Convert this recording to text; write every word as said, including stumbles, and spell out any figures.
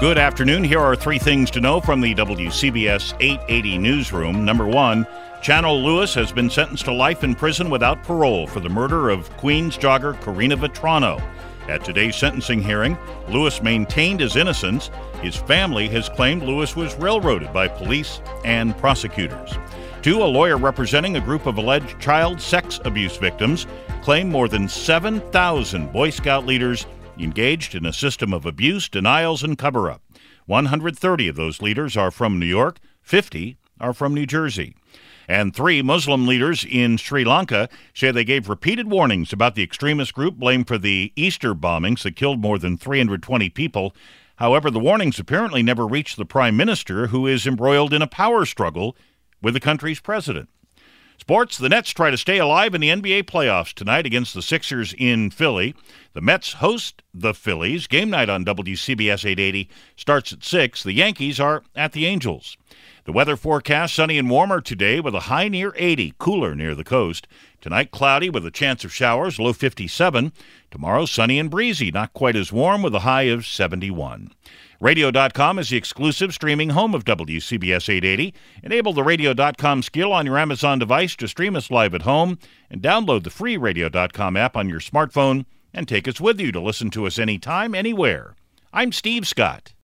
Good afternoon. Here are three things to know from the W C B S eight eighty newsroom. Number one, Channel Lewis has been sentenced to life in prison without parole for the murder of Queens jogger Karina Vetrano. At today's sentencing hearing, Lewis maintained his innocence. His family has claimed Lewis was railroaded by police and prosecutors. Two, a lawyer representing a group of alleged child sex abuse victims claimed more than seven thousand Boy Scout leaders engaged in a system of abuse, denials, and cover-up. one hundred thirty of those leaders are from New York, fifty are from New Jersey. And three, Muslim leaders in Sri Lanka say they gave repeated warnings about the extremist group blamed for the Easter bombings that killed more than three hundred twenty people. However, the warnings apparently never reached the prime minister, who is embroiled in a power struggle with the country's president. Sports, the Nets try to stay alive in the N B A playoffs tonight against the Sixers in Philly. The Mets host the Phillies. Game night on W C B S eight eighty starts at six. The Yankees are at the Angels. The weather forecast, sunny and warmer today with a high near eighty, cooler near the coast. Tonight, cloudy with a chance of showers, low fifty-seven. Tomorrow, sunny and breezy, not quite as warm with a high of seventy-one. Radio dot com is the exclusive streaming home of W C B S eight eighty. Enable the Radio dot com skill on your Amazon device to stream us live at home, and download the free Radio dot com app on your smartphone and take us with you to listen to us anytime, anywhere. I'm Steve Scott.